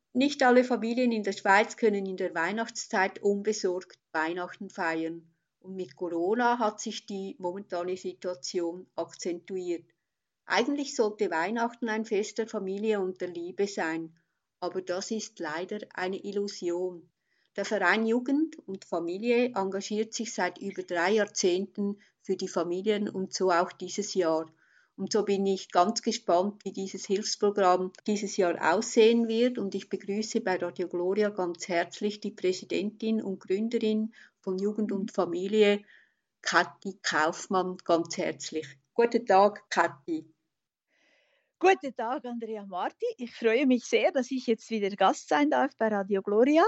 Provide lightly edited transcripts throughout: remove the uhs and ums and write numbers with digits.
Nicht alle Familien in der Schweiz können in der Weihnachtszeit unbesorgt Weihnachten feiern. Und mit Corona hat sich die momentane Situation akzentuiert. Eigentlich sollte Weihnachten ein Fest der Familie und der Liebe sein, aber das ist leider eine Illusion. Der Verein Jugend und Familie engagiert sich seit über 3 Jahrzehnten für die Familien und so auch dieses Jahr. Und so bin ich ganz gespannt, wie dieses Hilfsprogramm dieses Jahr aussehen wird. Und ich begrüße bei Radio Gloria ganz herzlich die Präsidentin und Gründerin von Jugend und Familie, Kathi Kaufmann, ganz herzlich. Guten Tag, Kathi. Guten Tag, Andrea Marti. Ich freue mich sehr, dass ich jetzt wieder Gast sein darf bei Radio Gloria.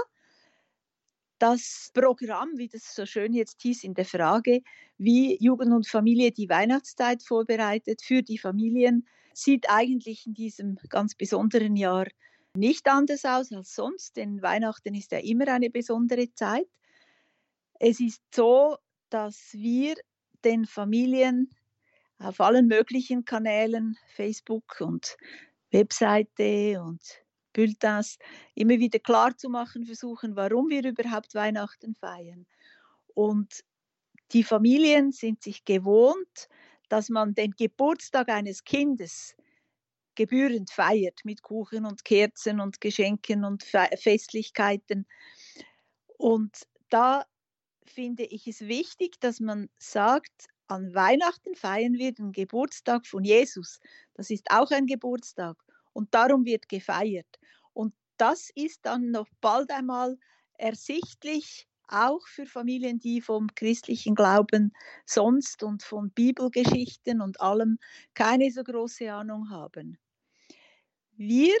Das Programm, wie das so schön jetzt hieß in der Frage, wie Jugend und Familie die Weihnachtszeit vorbereitet für die Familien, sieht eigentlich in diesem ganz besonderen Jahr nicht anders aus als sonst, denn Weihnachten ist ja immer eine besondere Zeit. Es ist so, dass wir den Familien auf allen möglichen Kanälen, Facebook und Webseite und Bulletins, immer wieder klar zu machen versuchen, warum wir überhaupt Weihnachten feiern. Und die Familien sind sich gewohnt, dass man den Geburtstag eines Kindes gebührend feiert mit Kuchen und Kerzen und Geschenken und Festlichkeiten. Und da finde ich es wichtig, dass man sagt, an Weihnachten feiern wir den Geburtstag von Jesus. Das ist auch ein Geburtstag und darum wird gefeiert. Und das ist dann noch bald einmal ersichtlich, auch für Familien, die vom christlichen Glauben sonst und von Bibelgeschichten und allem keine so große Ahnung haben. Wir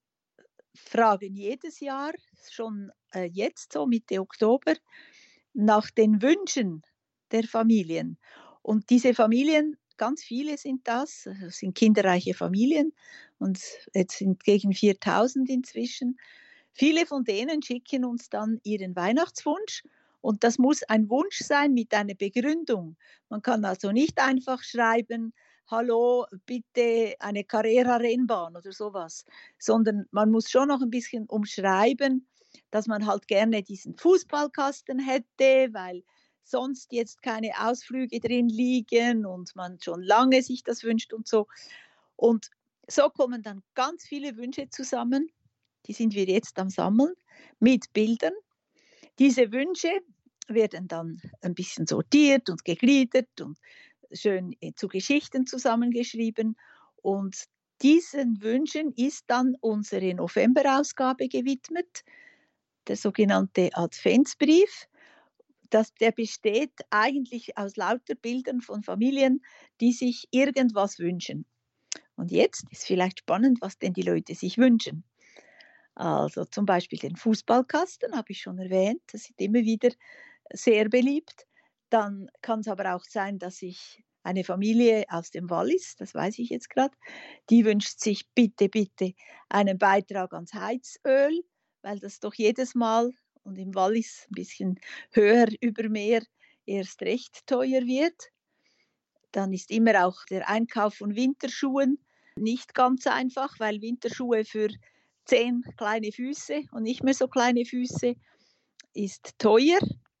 fragen jedes Jahr, schon jetzt so Mitte Oktober, nach den Wünschen der Familien. Und diese Familien, ganz viele sind das sind kinderreiche Familien und jetzt sind gegen 4.000 inzwischen. Viele von denen schicken uns dann ihren Weihnachtswunsch und das muss ein Wunsch sein mit einer Begründung. Man kann also nicht einfach schreiben, hallo, bitte eine Carrera-Rennbahn oder sowas, sondern man muss schon noch ein bisschen umschreiben, dass man halt gerne diesen Fußballkasten hätte, weil sonst jetzt keine Ausflüge drin liegen und man schon lange sich das wünscht und so. Und so kommen dann ganz viele Wünsche zusammen, die sind wir jetzt am Sammeln, mit Bildern. Diese Wünsche werden dann ein bisschen sortiert und gegliedert und schön zu Geschichten zusammengeschrieben. Und diesen Wünschen ist dann unsere Novemberausgabe gewidmet, der sogenannte Adventsbrief. Der besteht eigentlich aus lauter Bildern von Familien, die sich irgendwas wünschen. Und jetzt ist vielleicht spannend, was denn die Leute sich wünschen. Also zum Beispiel den Fußballkasten, habe ich schon erwähnt, das ist immer wieder sehr beliebt. Dann kann es aber auch sein, dass sich eine Familie aus dem Wallis, das weiß ich jetzt gerade, die wünscht sich bitte, bitte einen Beitrag ans Heizöl, weil das doch jedes Mal und im Wallis ein bisschen höher über Meer erst recht teuer wird. Dann ist immer auch der Einkauf von Winterschuhen nicht ganz einfach, weil Winterschuhe für 10 kleine Füße und nicht mehr so kleine Füße ist teuer.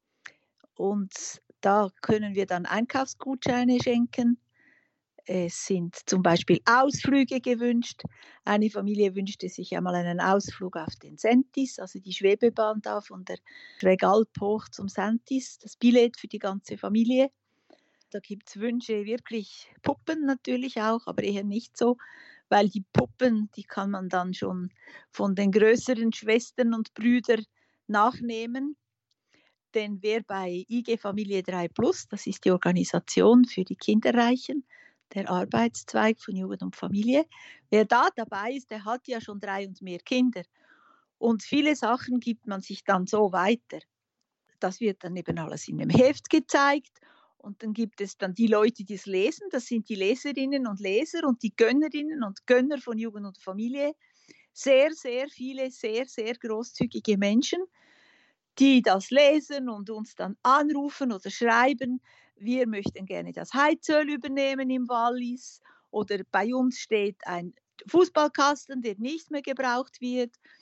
Und da können wir dann Einkaufsgutscheine schenken. Es sind zum Beispiel Ausflüge gewünscht. Eine Familie wünschte sich einmal einen Ausflug auf den Sentis, also die Schwebebahn da von der Schrägalp hoch zum Sentis, das Billett für die ganze Familie. Da gibt es Wünsche, wirklich Puppen natürlich auch, aber eher nicht so, weil die Puppen, die kann man dann schon von den größeren Schwestern und Brüdern nachnehmen. Denn wer bei IG Familie 3 Plus, das ist die Organisation für die Kinderreichen, der Arbeitszweig von Jugend und Familie, wer da dabei ist, der hat ja schon 3 und mehr Kinder. Und viele Sachen gibt man sich dann so weiter. Das wird dann eben alles in einem Heft gezeigt. Und dann gibt es dann die Leute, die es lesen, das sind die Leserinnen und Leser und die Gönnerinnen und Gönner von Jugend und Familie. Sehr, sehr viele, sehr, sehr großzügige Menschen, die das lesen und uns dann anrufen oder schreiben, wir möchten gerne das Heizöl übernehmen im Wallis oder bei uns steht ein Fußballkasten, der nicht mehr gebraucht wird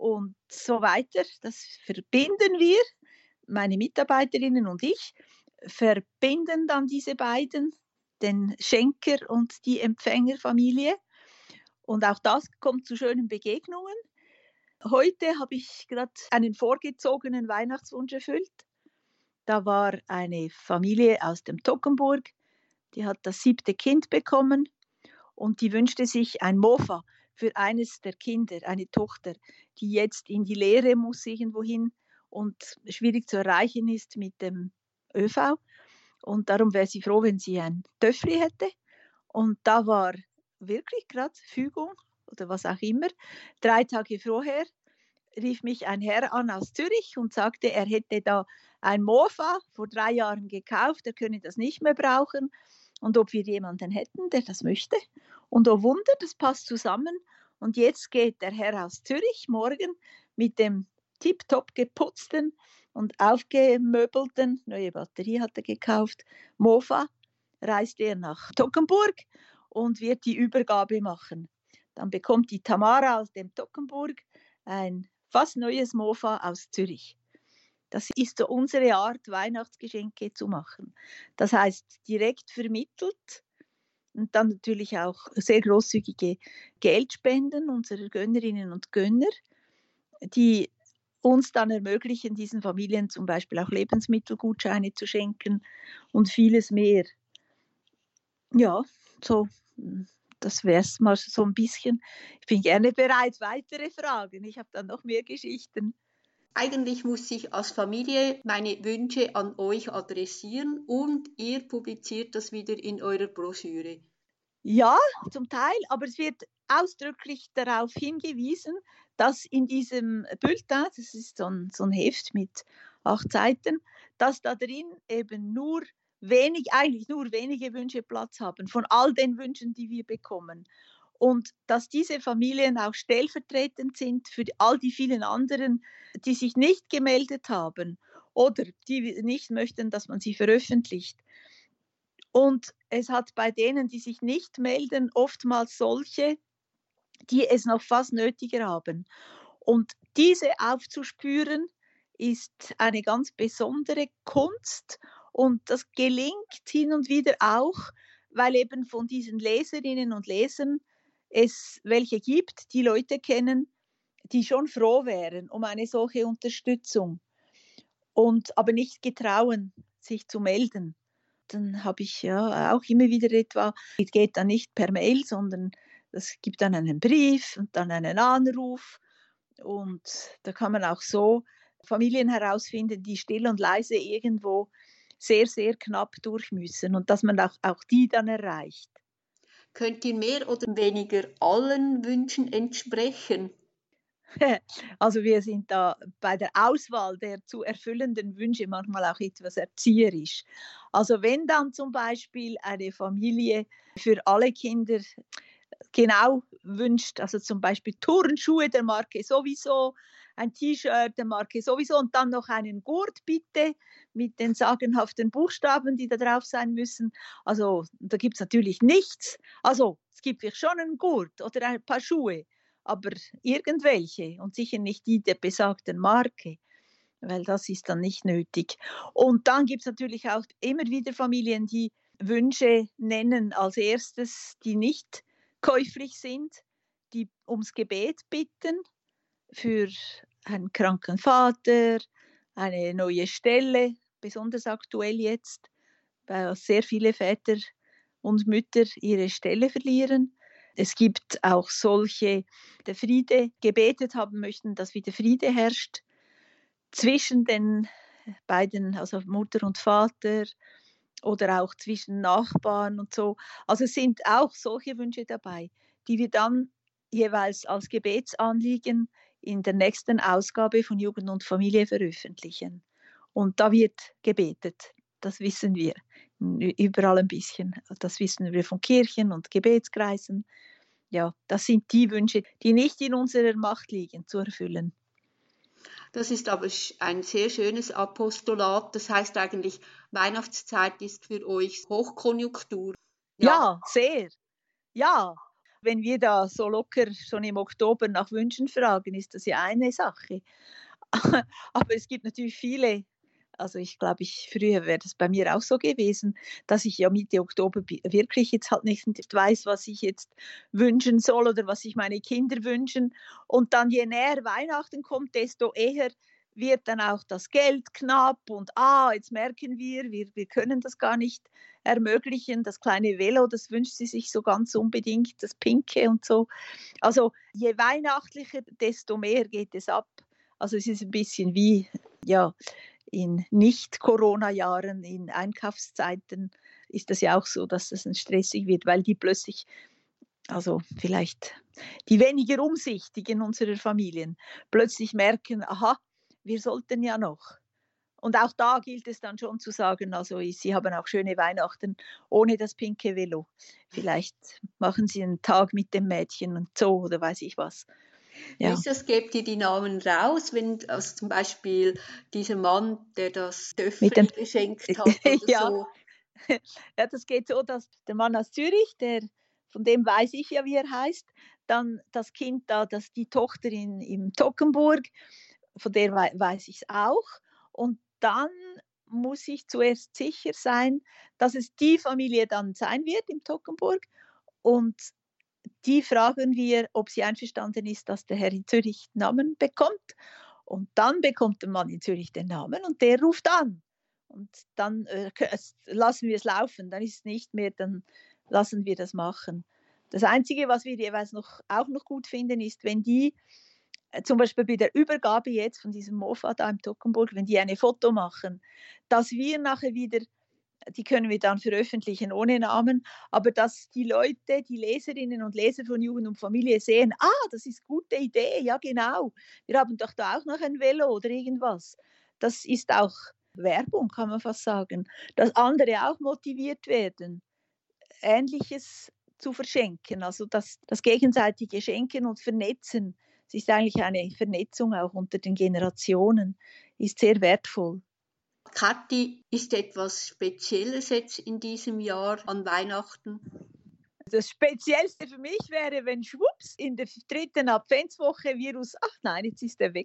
und so weiter. Das verbinden wir, meine Mitarbeiterinnen und ich, verbinden dann diese beiden, den Schenker und die Empfängerfamilie. Und auch das kommt zu schönen Begegnungen. Heute habe ich gerade einen vorgezogenen Weihnachtswunsch erfüllt. Da war eine Familie aus dem Toggenburg, die hat das 7. Kind bekommen und die wünschte sich ein Mofa für eines der Kinder, eine Tochter, die jetzt in die Lehre muss irgendwohin und schwierig zu erreichen ist mit dem ÖV. Und darum wäre sie froh, wenn sie ein Töffli hätte. Und da war wirklich gerade Fügung oder was auch immer. 3 Tage vorher rief mich ein Herr an aus Zürich und sagte, er hätte da ein Mofa vor 3 Jahren gekauft, er könne das nicht mehr brauchen und ob wir jemanden hätten, der das möchte. Und oh Wunder, das passt zusammen. Und jetzt geht der Herr aus Zürich morgen mit dem tiptop geputzten und aufgemöbelten, neue Batterie hat er gekauft, Mofa, reist er nach Toggenburg und wird die Übergabe machen. Dann bekommt die Tamara aus dem Toggenburg ein fast neues Mofa aus Zürich. Das ist so unsere Art, Weihnachtsgeschenke zu machen. Das heißt, direkt vermittelt und dann natürlich auch sehr großzügige Geldspenden unserer Gönnerinnen und Gönner, die uns dann ermöglichen, diesen Familien zum Beispiel auch Lebensmittelgutscheine zu schenken und vieles mehr. Ja, so, das wäre es mal so ein bisschen. Ich bin gerne bereit, weitere Fragen. Ich habe dann noch mehr Geschichten. Eigentlich muss ich als Familie meine Wünsche an euch adressieren und ihr publiziert das wieder in eurer Broschüre. Ja, zum Teil, aber es wird ausdrücklich darauf hingewiesen, dass in diesem Bulletin, das ist so ein Heft mit 8 Seiten, dass da drin eben eigentlich nur wenige Wünsche Platz haben von all den Wünschen, die wir bekommen. Und dass diese Familien auch stellvertretend sind für all die vielen anderen, die sich nicht gemeldet haben oder die nicht möchten, dass man sie veröffentlicht. Und es hat bei denen, die sich nicht melden, oftmals solche, die es noch fast nötiger haben. Und diese aufzuspüren, ist eine ganz besondere Kunst und das gelingt hin und wieder auch, weil eben von diesen Leserinnen und Lesern es welche gibt, die Leute kennen, die schon froh wären um eine solche Unterstützung und aber nicht getrauen, sich zu melden. Dann habe ich ja auch immer wieder etwa, es geht dann nicht per Mail, sondern es gibt dann einen Brief und dann einen Anruf und da kann man auch so Familien herausfinden, die still und leise irgendwo sehr, sehr knapp durch müssen und dass man auch die dann erreicht. Könnt ihr mehr oder weniger allen Wünschen entsprechen? Also wir sind da bei der Auswahl der zu erfüllenden Wünsche manchmal auch etwas erzieherisch. Also wenn dann zum Beispiel eine Familie für alle Kinder genau wünscht, also zum Beispiel Turnschuhe der Marke sowieso, ein T-Shirt der Marke sowieso und dann noch einen Gurt bitte mit den sagenhaften Buchstaben, die da drauf sein müssen. Also da gibt es natürlich nichts. Also es gibt vielleicht schon einen Gurt oder ein paar Schuhe, aber irgendwelche und sicher nicht die der besagten Marke, weil das ist dann nicht nötig. Und dann gibt es natürlich auch immer wieder Familien, die Wünsche nennen als erstes, die nicht käuflich sind, die ums Gebet bitten für einen kranken Vater, eine neue Stelle, besonders aktuell jetzt, weil sehr viele Väter und Mütter ihre Stelle verlieren. Es gibt auch solche, die der Friede gebetet haben möchten, dass wieder Friede herrscht zwischen den beiden, also Mutter und Vater oder auch zwischen Nachbarn und so. Also es sind auch solche Wünsche dabei, die wir dann jeweils als Gebetsanliegen in der nächsten Ausgabe von Jugend und Familie veröffentlichen. Und da wird gebetet, das wissen wir überall ein bisschen. Das wissen wir von Kirchen und Gebetskreisen. Ja, das sind die Wünsche, die nicht in unserer Macht liegen, zu erfüllen. Das ist aber ein sehr schönes Apostolat. Das heißt eigentlich, Weihnachtszeit ist für euch Hochkonjunktur. Ja, sehr. Ja, Wenn wir da so locker schon im Oktober nach Wünschen fragen, ist das ja eine Sache. Aber es gibt natürlich viele, also ich glaube, früher wäre das bei mir auch so gewesen, dass ich ja Mitte Oktober wirklich jetzt halt nicht weiß, was ich jetzt wünschen soll oder was sich meine Kinder wünschen. Und dann je näher Weihnachten kommt, desto eher wird dann auch das Geld knapp und jetzt merken wir können das gar nicht ermöglichen. Das kleine Velo, das wünscht sie sich so ganz unbedingt, das Pinke und so. Also je weihnachtlicher, desto mehr geht es ab. Also es ist ein bisschen wie, ja, in Nicht-Corona-Jahren, in Einkaufszeiten ist das ja auch so, dass das ein stressig wird, weil die plötzlich, also vielleicht die weniger Umsichtigen unserer Familien, plötzlich merken, aha, wir sollten ja noch. Und auch da gilt es dann schon zu sagen, also Sie haben auch schöne Weihnachten ohne das pinke Velo. Vielleicht machen Sie einen Tag mit dem Mädchen und so oder weiß ich was. Ja. Ist das, gebt ihr die Namen raus, wenn also zum Beispiel dieser Mann, der das Töffel geschenkt hat oder ja. so? Ja, das geht so, dass der Mann aus Zürich, von dem weiß ich ja, wie er heißt, dann das Kind da, die Tochter im Toggenburg, von der weiß ich es auch. Und dann muss ich zuerst sicher sein, dass es die Familie dann sein wird im Toggenburg. Und die fragen wir, ob sie einverstanden ist, dass der Herr in Zürich Namen bekommt. Und dann bekommt der Mann in Zürich den Namen und der ruft an. Und dann lassen wir es laufen. Dann ist es nicht mehr, dann lassen wir das machen. Das Einzige, was wir jeweils auch noch gut finden, ist, wenn die zum Beispiel bei der Übergabe jetzt von diesem Mofa da im Toggenburg, wenn die eine Foto machen, dass wir nachher wieder, die können wir dann veröffentlichen ohne Namen, aber dass die Leute, die Leserinnen und Leser von Jugend und Familie sehen, das ist eine gute Idee, ja genau, wir haben doch da auch noch ein Velo oder irgendwas. Das ist auch Werbung, kann man fast sagen, dass andere auch motiviert werden, Ähnliches zu verschenken, also das gegenseitige Schenken und Vernetzen. Es ist eigentlich eine Vernetzung auch unter den Generationen, ist sehr wertvoll. Kathi, ist etwas Spezielles jetzt in diesem Jahr an Weihnachten? Das Speziellste für mich wäre, wenn schwupps in der 3. Adventswoche Virus, jetzt ist er weg.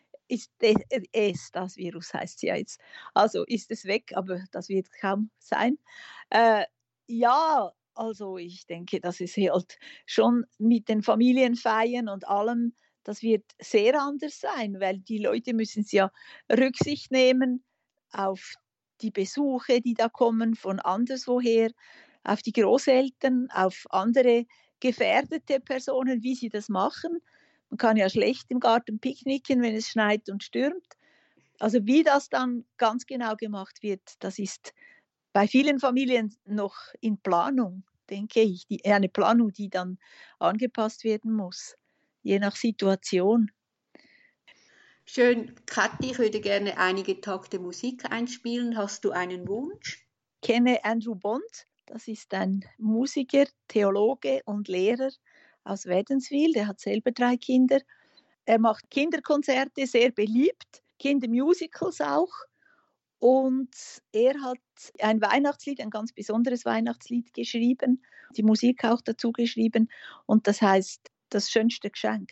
Das Virus heißt es ja jetzt. Also ist es weg, aber das wird kaum sein. Ja, also ich denke, das ist halt schon mit den Familienfeiern und allem, das wird sehr anders sein, weil die Leute müssen ja Rücksicht nehmen auf die Besuche, die da kommen von anderswoher, auf die Großeltern, auf andere gefährdete Personen, wie sie das machen. Man kann ja schlecht im Garten picknicken, wenn es schneit und stürmt. Also wie das dann ganz genau gemacht wird, das ist bei vielen Familien noch in Planung, denke ich. Eine Planung, die dann angepasst werden muss, je nach Situation. Schön. Kathi, ich würde gerne einige Takte Musik einspielen. Hast du einen Wunsch? Ich kenne Andrew Bond. Das ist ein Musiker, Theologe und Lehrer aus Wädenswil. Der hat selber 3 Kinder. Er macht Kinderkonzerte, sehr beliebt, Kindermusicals auch. Und er hat ein Weihnachtslied, ein ganz besonderes Weihnachtslied geschrieben, die Musik auch dazu geschrieben. Und das heißt Das schönste Geschenk.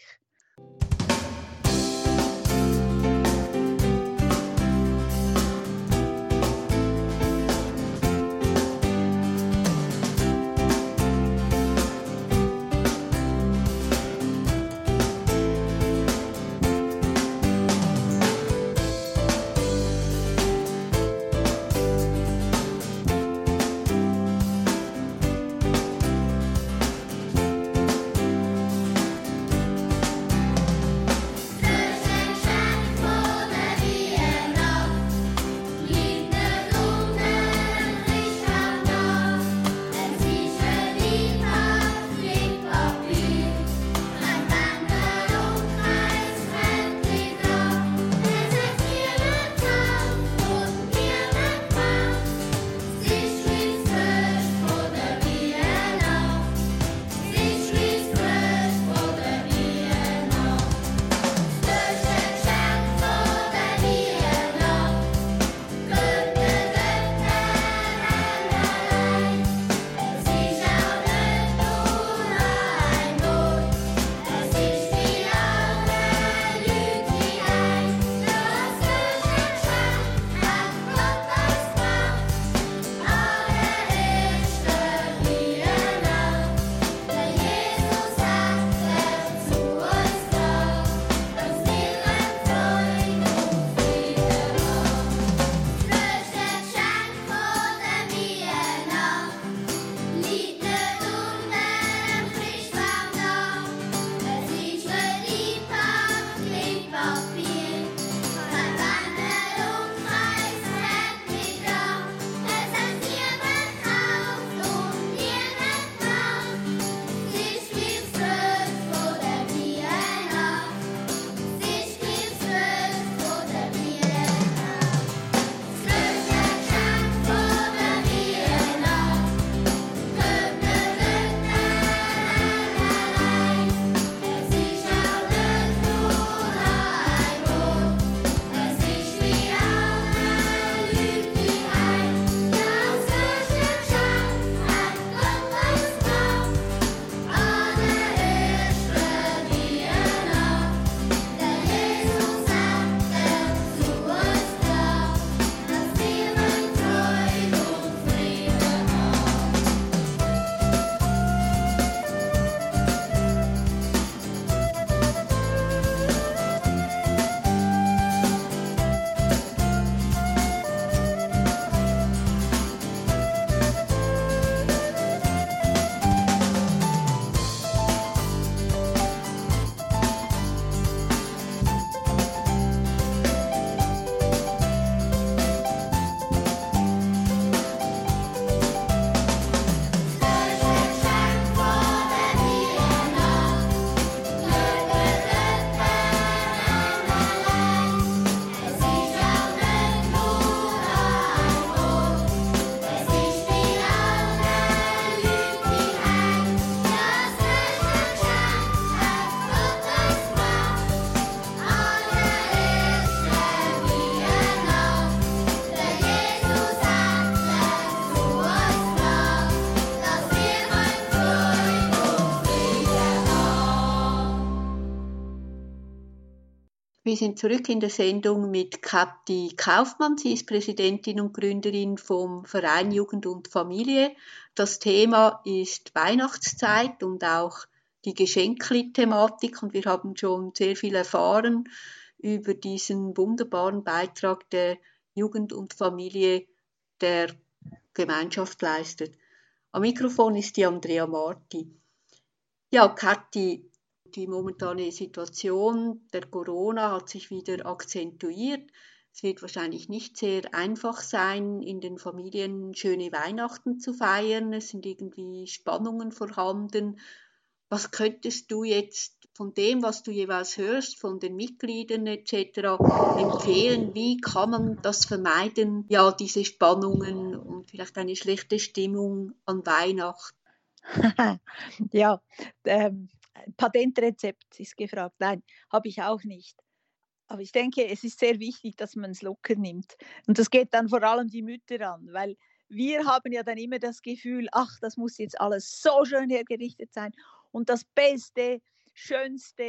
Wir sind zurück in der Sendung mit Kathi Kaufmann. Sie ist Präsidentin und Gründerin vom Verein Jugend und Familie. Das Thema ist Weihnachtszeit und auch die Geschenkli-Thematik. Und wir haben schon sehr viel erfahren über diesen wunderbaren Beitrag der Jugend und Familie der Gemeinschaft leistet. Am Mikrofon ist die Andrea Marti. Ja, Kathi, die momentane Situation der Corona hat sich wieder akzentuiert. Es wird wahrscheinlich nicht sehr einfach sein, in den Familien schöne Weihnachten zu feiern. Es sind irgendwie Spannungen vorhanden. Was könntest du jetzt von dem, was du jeweils hörst, von den Mitgliedern etc. empfehlen? Wie kann man das vermeiden? Ja, diese Spannungen und vielleicht eine schlechte Stimmung an Weihnachten. Ja, Patentrezept ist gefragt. Nein, habe ich auch nicht. Aber ich denke, es ist sehr wichtig, dass man es locker nimmt. Und das geht dann vor allem die Mütter an, weil wir haben ja dann immer das Gefühl, ach, das muss jetzt alles so schön hergerichtet sein und das Beste, schönste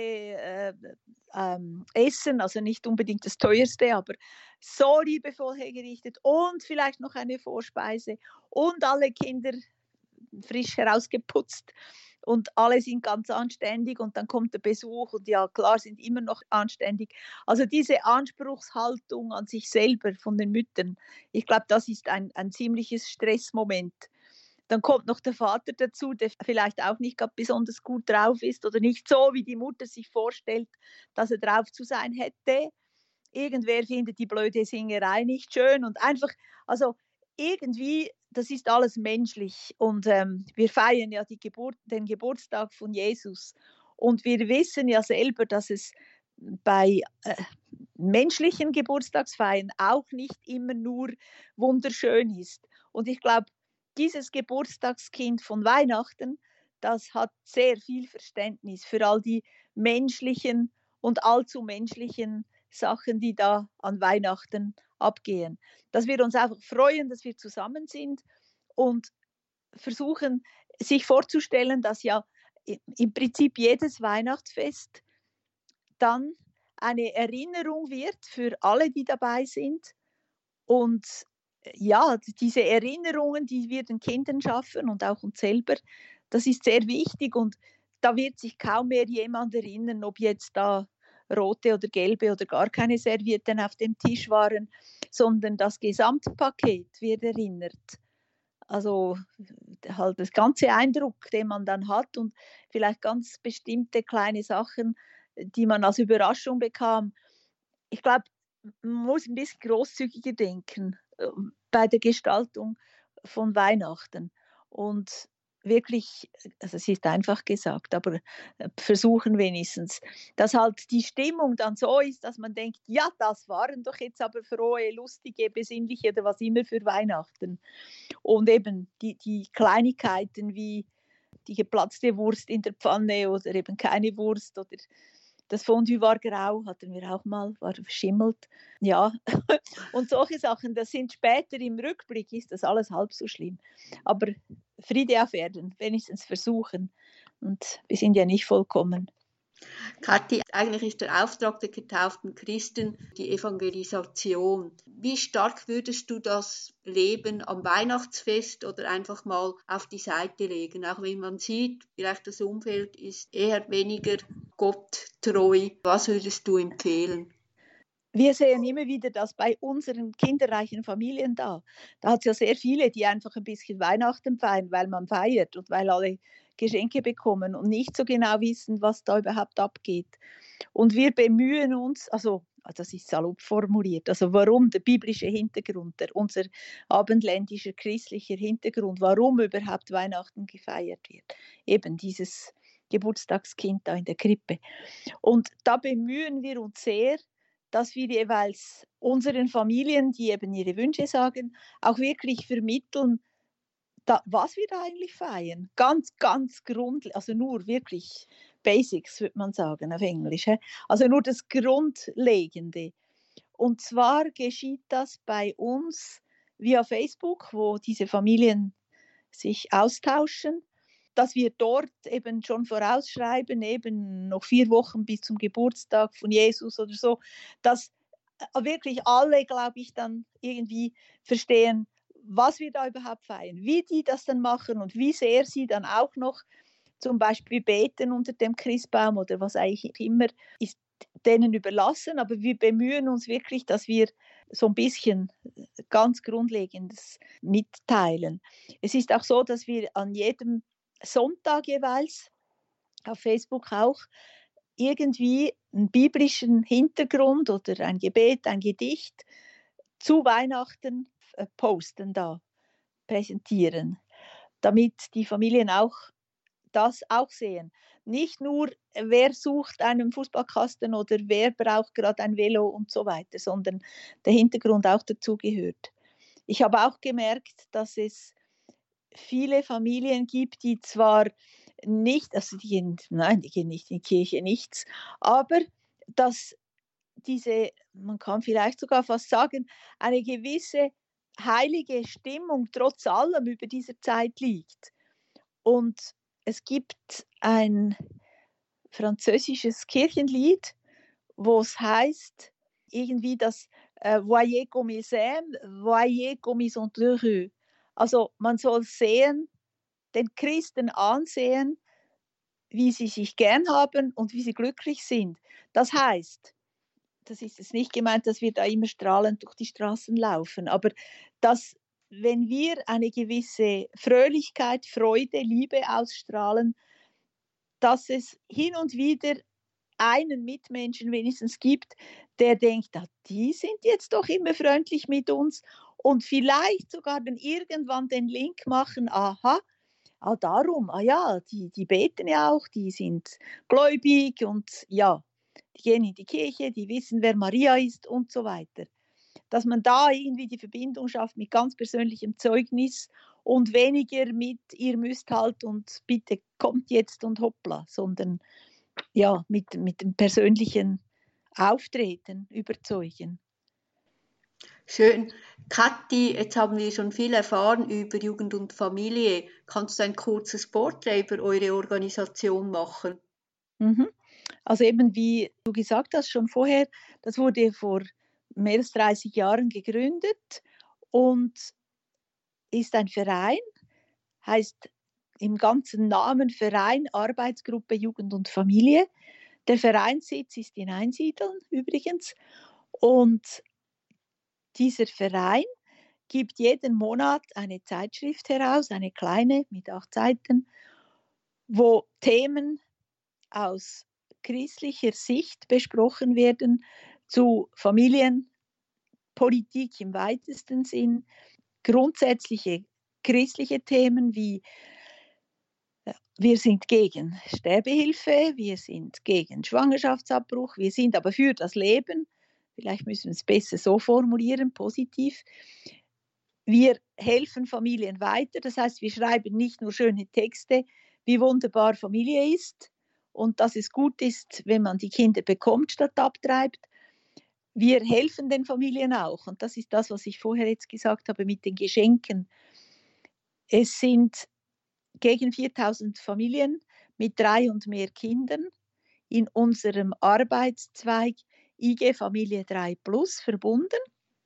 Essen, also nicht unbedingt das teuerste, aber so liebevoll hergerichtet und vielleicht noch eine Vorspeise und alle Kinder frisch herausgeputzt und alle sind ganz anständig und dann kommt der Besuch und ja, klar, sind immer noch anständig. Also diese Anspruchshaltung an sich selber von den Müttern, ich glaube, das ist ein ziemliches Stressmoment. Dann kommt noch der Vater dazu, der vielleicht auch nicht besonders gut drauf ist oder nicht so, wie die Mutter sich vorstellt, dass er drauf zu sein hätte. Irgendwer findet die blöde Singerei nicht schön und einfach, also irgendwie, das ist alles menschlich und wir feiern ja den Geburtstag von Jesus und wir wissen ja selber, dass es bei menschlichen Geburtstagsfeiern auch nicht immer nur wunderschön ist. Und ich glaube, dieses Geburtstagskind von Weihnachten, das hat sehr viel Verständnis für all die menschlichen und allzu menschlichen Sachen, die da an Weihnachten abgehen. Dass wir uns einfach freuen, dass wir zusammen sind und versuchen, sich vorzustellen, dass ja im Prinzip jedes Weihnachtsfest dann eine Erinnerung wird für alle, die dabei sind. Und ja, diese Erinnerungen, die wir den Kindern schaffen und auch uns selber, das ist sehr wichtig und da wird sich kaum mehr jemand erinnern, ob jetzt da rote oder gelbe oder gar keine Servietten auf dem Tisch waren, sondern das Gesamtpaket wird erinnert. Also halt das ganze Eindruck, den man dann hat und vielleicht ganz bestimmte kleine Sachen, die man als Überraschung bekam. Ich glaube, man muss ein bisschen großzügiger denken bei der Gestaltung von Weihnachten und wirklich, also es ist einfach gesagt, aber versuchen wenigstens, dass halt die Stimmung dann so ist, dass man denkt, ja, das waren doch jetzt aber frohe, lustige, besinnliche oder was immer für Weihnachten. Und eben die Kleinigkeiten wie die geplatzte Wurst in der Pfanne oder eben keine Wurst oder das Fondue war grau, hatten wir auch mal, war verschimmelt. Ja, und solche Sachen, das sind später im Rückblick, ist das alles halb so schlimm. Aber Friede auf Erden, wenigstens versuchen. Und wir sind ja nicht vollkommen. Kathi, eigentlich ist der Auftrag der getauften Christen die Evangelisation. Wie stark würdest du das Leben am Weihnachtsfest oder einfach mal auf die Seite legen? Auch wenn man sieht, vielleicht das Umfeld ist eher weniger gotttreu. Was würdest du empfehlen? Wir sehen immer wieder das bei unseren kinderreichen Familien da. Da hat es ja sehr viele, die einfach ein bisschen Weihnachten feiern, weil man feiert und weil alle Geschenke bekommen und nicht so genau wissen, was da überhaupt abgeht. Und wir bemühen uns, also das ist salopp formuliert, also warum der biblische Hintergrund, unser abendländischer christlicher Hintergrund, warum überhaupt Weihnachten gefeiert wird. Eben dieses Geburtstagskind da in der Krippe. Und da bemühen wir uns sehr, dass wir jeweils unseren Familien, die eben ihre Wünsche sagen, auch wirklich vermitteln, was wir da eigentlich feiern. Ganz, ganz grundlegend, also nur wirklich Basics, würde man sagen auf Englisch. Also nur das Grundlegende. Und zwar geschieht das bei uns via Facebook, wo diese Familien sich austauschen. dass wir dort eben schon vorausschreiben, eben noch 4 Wochen bis zum Geburtstag von Jesus oder so, dass wirklich alle, glaube ich, dann irgendwie verstehen, was wir da überhaupt feiern, wie die das dann machen und wie sehr sie dann auch noch zum Beispiel beten unter dem Christbaum oder was eigentlich immer, ist denen überlassen. Aber wir bemühen uns wirklich, dass wir so ein bisschen ganz Grundlegendes mitteilen. Es ist auch so, dass wir an jedem Sonntag jeweils auf Facebook auch irgendwie einen biblischen Hintergrund oder ein Gebet, ein Gedicht zu Weihnachten posten da, präsentieren, damit die Familien auch das auch sehen. Nicht nur, wer sucht einen Fußballkasten oder wer braucht gerade ein Velo und so weiter, sondern der Hintergrund auch dazu gehört. Ich habe auch gemerkt, dass es viele Familien gibt, die zwar nicht, also die gehen nicht in die Kirche, nichts, aber dass diese, man kann vielleicht sogar fast sagen, eine gewisse heilige Stimmung trotz allem über dieser Zeit liegt. Und es gibt ein französisches Kirchenlied, wo es heißt, irgendwie das Voyez comme ils aiment, voyez comme ils sont heureux. Also man soll sehen, den Christen ansehen, wie sie sich gern haben und wie sie glücklich sind. Das heißt, das ist jetzt nicht gemeint, dass wir da immer strahlend durch die Straßen laufen, aber dass, wenn wir eine gewisse Fröhlichkeit, Freude, Liebe ausstrahlen, dass es hin und wieder einen Mitmenschen wenigstens gibt, der denkt, ah, die sind jetzt doch immer freundlich mit uns und vielleicht sogar dann irgendwann den Link machen, aha, darum, ja, die beten ja auch, die sind gläubig und ja, die gehen in die Kirche, die wissen, wer Maria ist und so weiter. Dass man da irgendwie die Verbindung schafft mit ganz persönlichem Zeugnis und weniger mit ihr müsst halt und bitte kommt jetzt und hoppla, sondern ja, mit dem persönlichen Auftreten überzeugen. Schön. Kathi, jetzt haben wir schon viel erfahren über Jugend und Familie. Kannst du ein kurzes Porträt über eure Organisation machen? Also eben wie du gesagt hast schon vorher, das wurde vor mehr als 30 Jahren gegründet und ist ein Verein, heißt im ganzen Namen Verein Arbeitsgruppe Jugend und Familie. Der Vereinssitz ist in Einsiedeln übrigens und dieser Verein gibt jeden Monat eine Zeitschrift heraus, eine kleine mit 8 Seiten, wo Themen aus christlicher Sicht besprochen werden zu Familienpolitik im weitesten Sinn, grundsätzliche christliche Themen wie wir sind gegen Sterbehilfe, wir sind gegen Schwangerschaftsabbruch, wir sind aber für das Leben. Vielleicht müssen wir es besser so formulieren, positiv. Wir helfen Familien weiter, das heißt, wir schreiben nicht nur schöne Texte, wie wunderbar Familie ist und dass es gut ist, wenn man die Kinder bekommt statt abtreibt. Wir helfen den Familien auch und das ist das, was ich vorher jetzt gesagt habe mit den Geschenken. Es sind gegen 4000 Familien mit 3 und mehr Kindern in unserem Arbeitszweig IG Familie 3 Plus verbunden.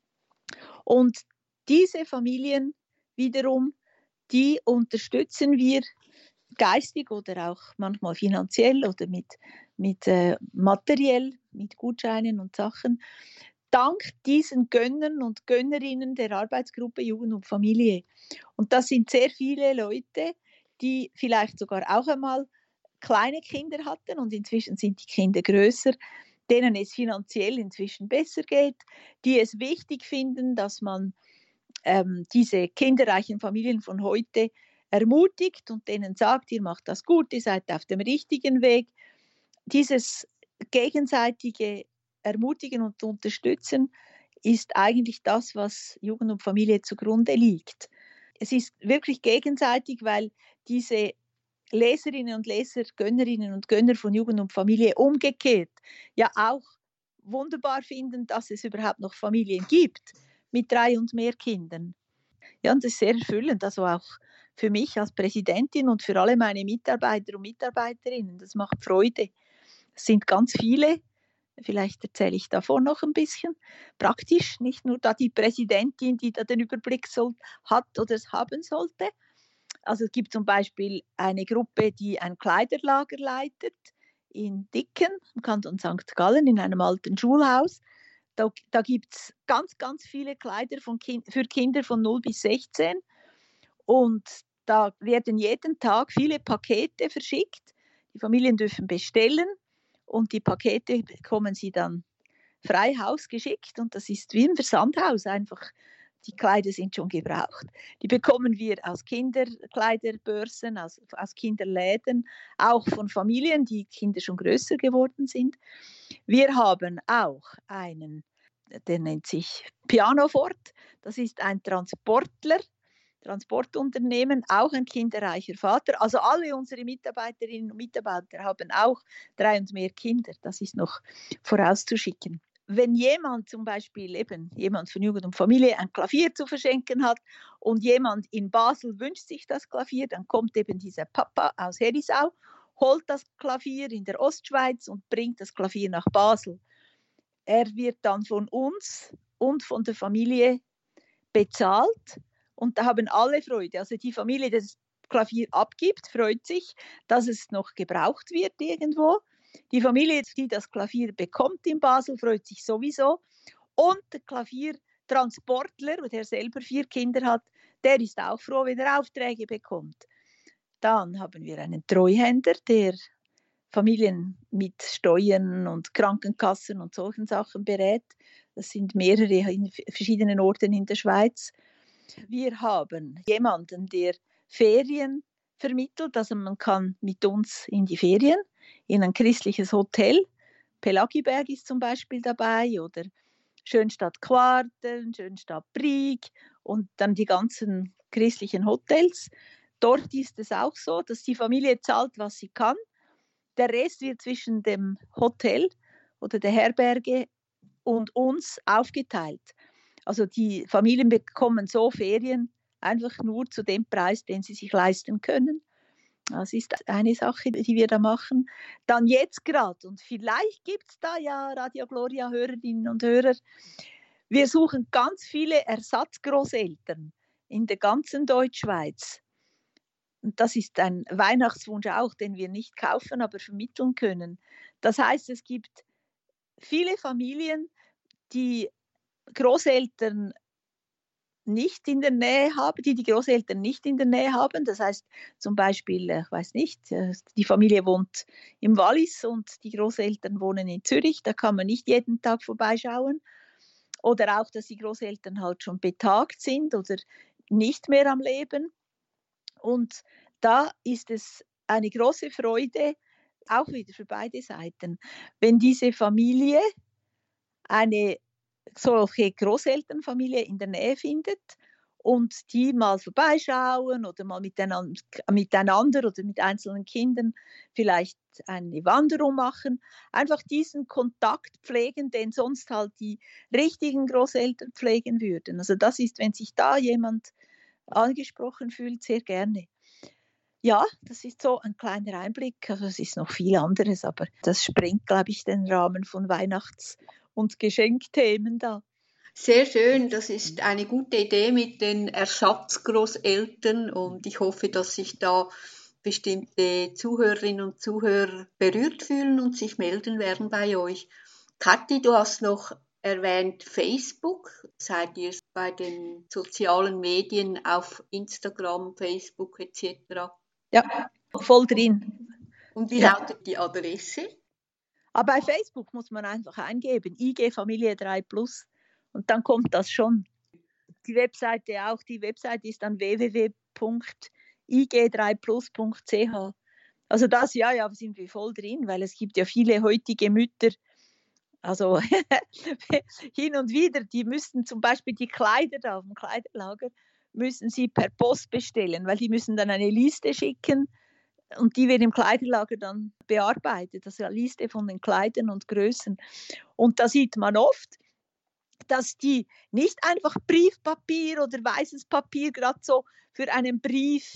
Und diese Familien wiederum, die unterstützen wir geistig oder auch manchmal finanziell oder mit materiell, mit Gutscheinen und Sachen, dank diesen Gönnern und Gönnerinnen der Arbeitsgruppe Jugend und Familie. Und das sind sehr viele Leute, die vielleicht sogar auch einmal kleine Kinder hatten und inzwischen sind die Kinder größer, denen es finanziell inzwischen besser geht, die es wichtig finden, dass man diese kinderreichen Familien von heute ermutigt und denen sagt, ihr macht das gut, ihr seid auf dem richtigen Weg. Dieses gegenseitige Ermutigen und Unterstützen ist eigentlich das, was Jugend und Familie zugrunde liegt. Es ist wirklich gegenseitig, weil diese Leserinnen und Leser, Gönnerinnen und Gönner von Jugend und Familie umgekehrt ja auch wunderbar finden, dass es überhaupt noch Familien gibt mit 3 und mehr Kindern. Ja, und das ist sehr erfüllend, also auch für mich als Präsidentin und für alle meine Mitarbeiter und Mitarbeiterinnen. Das macht Freude. Es sind ganz viele. Vielleicht erzähle ich davon noch ein bisschen. Praktisch, nicht nur da die Präsidentin, die da den Überblick hat oder es haben sollte. Also es gibt zum Beispiel eine Gruppe, die ein Kleiderlager leitet in Dicken, im Kanton St. Gallen, in einem alten Schulhaus. Da gibt es ganz, ganz viele Kleider für Kinder von 0 bis 16. Und da werden jeden Tag viele Pakete verschickt. Die Familien dürfen bestellen und die Pakete bekommen sie dann frei Haus geschickt. Und das ist wie ein Versandhaus einfach. Die Kleider sind schon gebraucht. Die bekommen wir aus Kinderkleiderbörsen, aus Kinderläden, auch von Familien, die Kinder schon größer geworden sind. Wir haben auch einen, der nennt sich Pianofort. Das ist ein Transportunternehmen, auch ein kinderreicher Vater. Also alle unsere Mitarbeiterinnen und Mitarbeiter haben auch 3 und mehr Kinder. Das ist noch vorauszuschicken. Wenn jemand zum Beispiel jemand von Jugend und Familie ein Klavier zu verschenken hat und jemand in Basel wünscht sich das Klavier, dann kommt eben dieser Papa aus Herisau, holt das Klavier in der Ostschweiz und bringt das Klavier nach Basel. Er wird dann von uns und von der Familie bezahlt und da haben alle Freude. Also die Familie, die das Klavier abgibt, freut sich, dass es noch gebraucht wird irgendwo. Die Familie, die das Klavier bekommt in Basel, freut sich sowieso. Und der Klaviertransportler, der selber 4 Kinder hat, der ist auch froh, wenn er Aufträge bekommt. Dann haben wir einen Treuhänder, der Familien mit Steuern und Krankenkassen und solchen Sachen berät. Das sind mehrere in verschiedenen Orten in der Schweiz. Wir haben jemanden, der Ferien vermittelt, also man kann mit uns in die Ferien, in ein christliches Hotel. Pelagiberg ist zum Beispiel dabei oder Schönstadt Quarten, Schönstadt Brig und dann die ganzen christlichen Hotels. Dort ist es auch so, dass die Familie zahlt, was sie kann. Der Rest wird zwischen dem Hotel oder der Herberge und uns aufgeteilt. Also die Familien bekommen so Ferien einfach nur zu dem Preis, den sie sich leisten können. Das ist eine Sache, die wir da machen. Dann jetzt gerade, und vielleicht gibt es da ja Radio Gloria Hörerinnen und Hörer, wir suchen ganz viele Ersatzgroßeltern in der ganzen Deutschschweiz. Und das ist ein Weihnachtswunsch auch, den wir nicht kaufen, aber vermitteln können. Das heißt, es gibt viele Familien, die Großeltern nicht in der Nähe haben, die Großeltern nicht in der Nähe haben. Das heißt zum Beispiel, ich weiß nicht, die Familie wohnt im Wallis und die Großeltern wohnen in Zürich, da kann man nicht jeden Tag vorbeischauen. Oder auch, dass die Großeltern halt schon betagt sind oder nicht mehr am Leben. Und da ist es eine große Freude, auch wieder für beide Seiten, wenn diese Familie eine solche Großelternfamilie in der Nähe findet und die mal vorbeischauen oder mal miteinander oder mit einzelnen Kindern vielleicht eine Wanderung machen, einfach diesen Kontakt pflegen, den sonst halt die richtigen Großeltern pflegen würden. Also das ist, wenn sich da jemand angesprochen fühlt, sehr gerne. Ja, das ist so ein kleiner Einblick. Also es ist noch viel anderes, aber das sprengt, glaube ich, den Rahmen von Weihnachts- und Geschenkthemen da. Sehr schön, das ist eine gute Idee mit den Ersatzgroßeltern und ich hoffe, dass sich da bestimmte Zuhörerinnen und Zuhörer berührt fühlen und sich melden werden bei euch. Kathi, du hast noch erwähnt Facebook. Seid ihr bei den sozialen Medien auf Instagram, Facebook etc.? Ja, voll drin. Und wie lautet die Adresse? Aber bei Facebook muss man einfach eingeben, IG Familie 3+. Und dann kommt das schon. Die Webseite ist dann www.ig3plus.ch. Also das, ja, sind wir voll drin, weil es gibt ja viele heutige Mütter, also hin und wieder, die müssten zum Beispiel die Kleider da auf dem Kleiderlager, müssen sie per Post bestellen, weil die müssen dann eine Liste schicken und die wird im Kleiderlager dann bearbeitet, also eine Liste von den Kleidern und Größen. Und da sieht man oft, dass die nicht einfach Briefpapier oder weißes Papier gerade so für einen Brief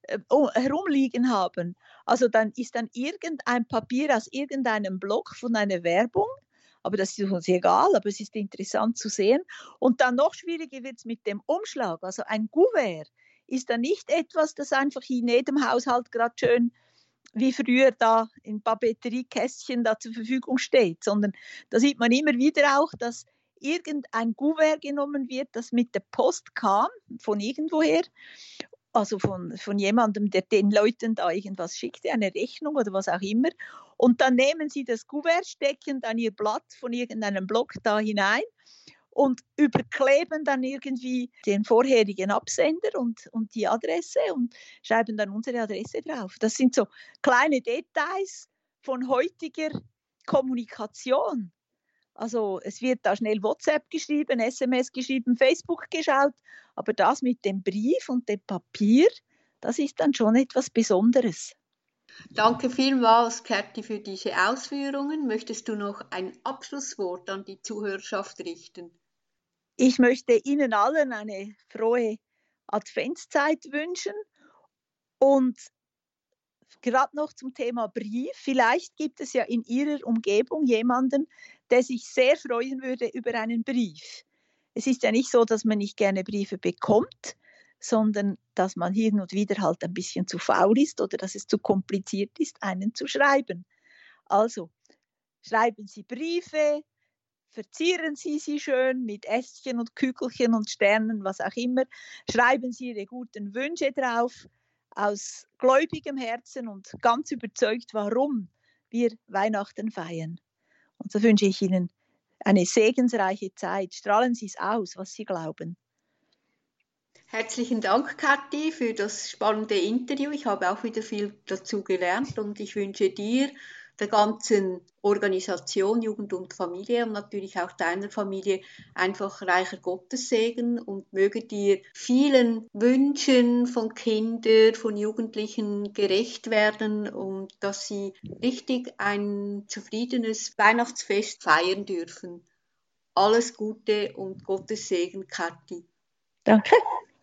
herumliegen haben. Also dann ist dann irgendein Papier aus irgendeinem Blog von einer Werbung, aber das ist uns egal, aber es ist interessant zu sehen. Und dann noch schwieriger wird es mit dem Umschlag. Also ein Kuvert ist dann nicht etwas, das einfach in jedem Haushalt gerade schön wie früher da in Papeteriekästchen da zur Verfügung steht, sondern da sieht man immer wieder auch, dass irgendein Kuvert genommen wird, das mit der Post kam, von irgendwoher, also von jemandem, der den Leuten da irgendwas schickte, eine Rechnung oder was auch immer. Und dann nehmen sie das Kuvert, stecken dann ihr Blatt von irgendeinem Blog da hinein und überkleben dann irgendwie den vorherigen Absender und die Adresse und schreiben dann unsere Adresse drauf. Das sind so kleine Details von heutiger Kommunikation. Also es wird da schnell WhatsApp geschrieben, SMS geschrieben, Facebook geschaut, aber das mit dem Brief und dem Papier, das ist dann schon etwas Besonderes. Danke vielmals, Kathi, für diese Ausführungen. Möchtest du noch ein Abschlusswort an die Zuhörerschaft richten? Ich möchte Ihnen allen eine frohe Adventszeit wünschen und gerade noch zum Thema Brief. Vielleicht gibt es ja in Ihrer Umgebung jemanden, der sich sehr freuen würde über einen Brief. Es ist ja nicht so, dass man nicht gerne Briefe bekommt, sondern dass man hin und wieder halt ein bisschen zu faul ist oder dass es zu kompliziert ist, einen zu schreiben. Also schreiben Sie Briefe, verzieren Sie sie schön mit Ästchen und Kügelchen und Sternen, was auch immer. Schreiben Sie Ihre guten Wünsche drauf, aus gläubigem Herzen und ganz überzeugt, warum wir Weihnachten feiern. Und so wünsche ich Ihnen eine segensreiche Zeit. Strahlen Sie es aus, was Sie glauben. Herzlichen Dank, Kathi, für das spannende Interview. Ich habe auch wieder viel dazu gelernt und ich wünsche dir, der ganzen Organisation Jugend und Familie und natürlich auch deiner Familie einfach reicher Gottessegen und möge dir vielen Wünschen von Kindern, von Jugendlichen gerecht werden und dass sie richtig ein zufriedenes Weihnachtsfest feiern dürfen. Alles Gute und Gottes Segen, Kathi. Danke.